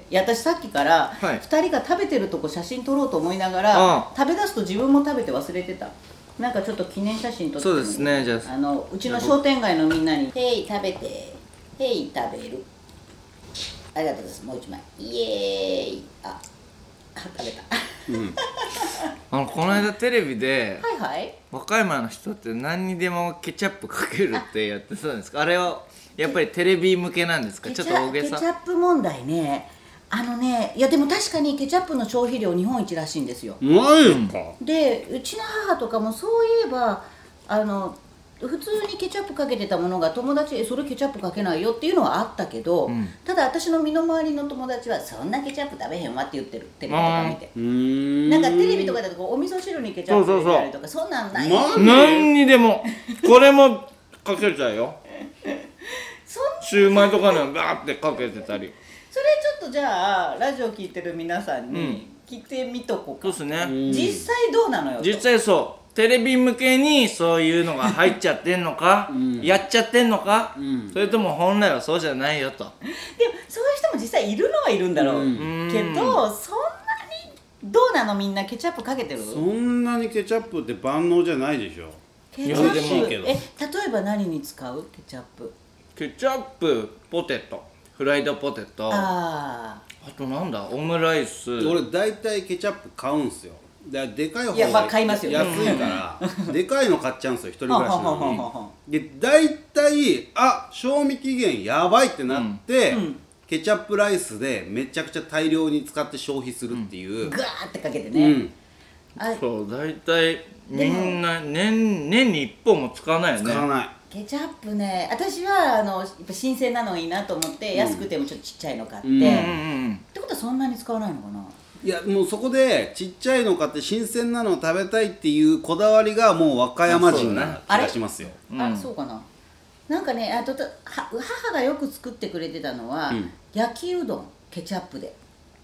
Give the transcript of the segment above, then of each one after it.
いや私さっきからはい 2人が食べてるとこ写真撮ろうと思いながら、食べ出すと自分も食べて忘れてた。なんかちょっと記念写真撮ってそうですね。じゃあうちの商店街のみんなに「へい食べて、へい食べる」ありがとうございます。もう一枚イエーイ。食べたこの間テレビではいはい。 和歌山の人って何にでもケチャップかけるってやってたんですか？あれはやっぱりテレビ向けなんですか？ちょっと大げさ。 ケチャップ問題ね。いやでも確かにケチャップの消費量日本一らしいんですよ。 マジか。 でうちの母とかもそういえば普通にケチャップかけてたものが友達それケチャップかけないよっていうのはあったけど、ただ私の身の回りの友達はそんなケチャップ食べへんわって言ってるテレビとか見て。なんかテレビとかだとお味噌汁にケチャップ入れたりとかそんなんない。 何にでもこれもかけちゃうよ。シューマイとかにはバーってかけてたり。 それちょっとじゃあラジオ聞いてる皆さんに聞いてみとこうか。 そうですね。 実際どうなのよと。 実際そうテレビ向けにそういうのが入っちゃってんのか、やっちゃってんのか、それとも本来はそうじゃないよと。 でもそういう人も実際いるのはいるんだろうけど、そんなにどうなのみんなケチャップかけてる？ そんなにケチャップって万能じゃないでしょ。 ケチャップいやでも例えば何に使うケチャップ？ ケチャップ、ポテト、フライドポテト、あとなんだオムライス。 俺大体ケチャップ買うんすよ。でかい方いやまあ買いますよ安いからでかいの買っちゃうんですよ、一人暮らしなのに。で大体賞味期限やばいってなって、ケチャップライスでめちゃくちゃ大量に使って消費するっていう、 ガーってかけてね。 そう大体みんな年に1本も使わないよね。 使わない。 ケチャップね、私はやっぱ新鮮なのがいいなと思って安くてもちょっとちっちゃいの買って、ってことはそんなに使わないのかな。 いやもうそこでちっちゃいの買って新鮮なのを食べたいっていうこだわりがもう和歌山人な気がしますよ。 そうかな。なんかね母がよく作ってくれてたのは、焼きうどんケチャップで。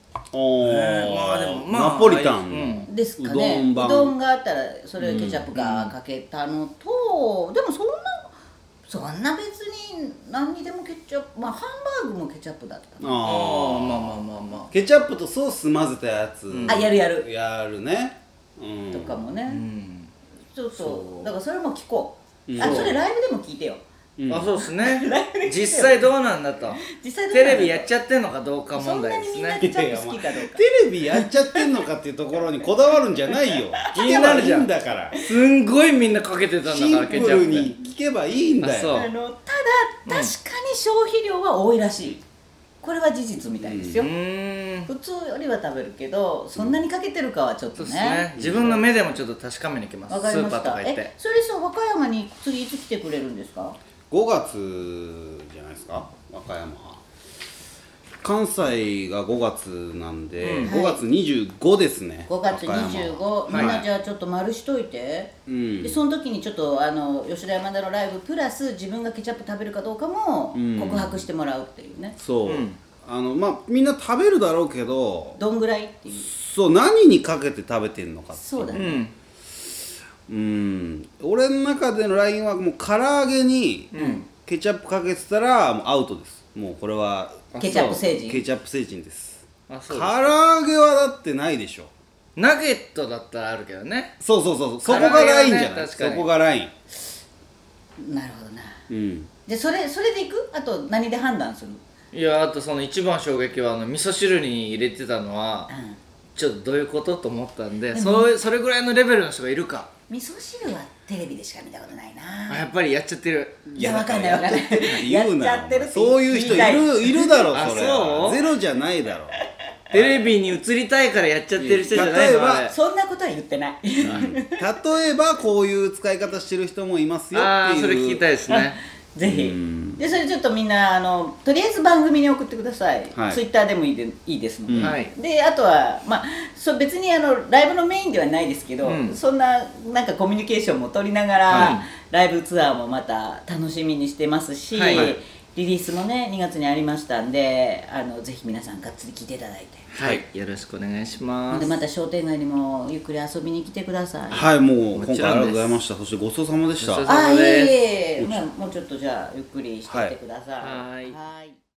ナポリタンのですかね。うどんがあったらそれをケチャップがかけたのと、でもそんな別に何にでもケチャップ、ハンバーグもケチャップだったな。 まあケチャップとソース混ぜたやつやるね、 とかもね、ちょっとだからそれも聞こう。それライブでも聞いてよ。 そうですね。実際どうなんだと。テレビやっちゃってんのかどうか問題ですね。 そんなにみんなケチャップ好きかどうか。 テレビやっちゃってんのかっていうところにこだわるんじゃないよ。聞けばいいんだから。 すんごいみんなかけてたんだからケチャップ。 シンプルに聞けばいいんだよ。 ただ確かに消費量は多いらしい。これは事実みたいですよ。普通よりは食べるけどそんなにかけてるかはちょっとね。 自分の目でもちょっと確かめに来ます。スーパーとか行って。 それ和歌山に次いつ来てくれるんですか ？5月じゃないですか、和歌山。関西が5月なんで、5月25ですね。 5月25、みんなじゃあちょっと丸しといて、でその時にちょっと吉田山田のライブプラス自分がケチャップ食べるかどうかも告白してもらうっていうね。 そう、みんな食べるだろうけどどんぐらいっていう。 そう、何にかけて食べてんのかっていう。 そうだね。 俺の中でのラインはもう唐揚げにケチャップかけてたらもうアウトです。もうこれはケチャップ星人。 ケチャップ星人です。唐揚げはだってないでしょ。 ナゲットだったらあるけどね。 そうそこがラインじゃない。そこがライン。 なるほどな。でそれでいく？あと何で判断する？ いや、あとその一番衝撃は味噌汁に入れてたのは、ちょっとどういうことと思ったんで、それぐらいのレベルの人がいるか。 味噌汁はテレビでしか見たことないな。 やっぱりやっちゃってる。 いや、わかんない。 言うな。そういう人いるだろう。それはゼロじゃないだろう。 テレビに映りたいからやっちゃってる人じゃないの？ 例えばそんなことは言ってない。 例えばこういう使い方してる人もいますよっていう。 それ聞きたいですね。 ぜひ。でそれちょっとみんなとりあえず番組に送ってください。ツイッターでもいいですので。であとは別にライブのメインではないですけど、そんななんかコミュニケーションも取りながらライブツアーもまた楽しみにしてますし、リリースもね2月にありましたんで、ぜひ皆さんがっつり聞いていただいて。 はい、よろしくお願いします。 でまた商店街にもゆっくり遊びに来てください。 はい、もう今回ありがとうございました。そしてごちそうさまでした。 いえいえ、もうちょっとじゃあゆっくりしていってください。 はい。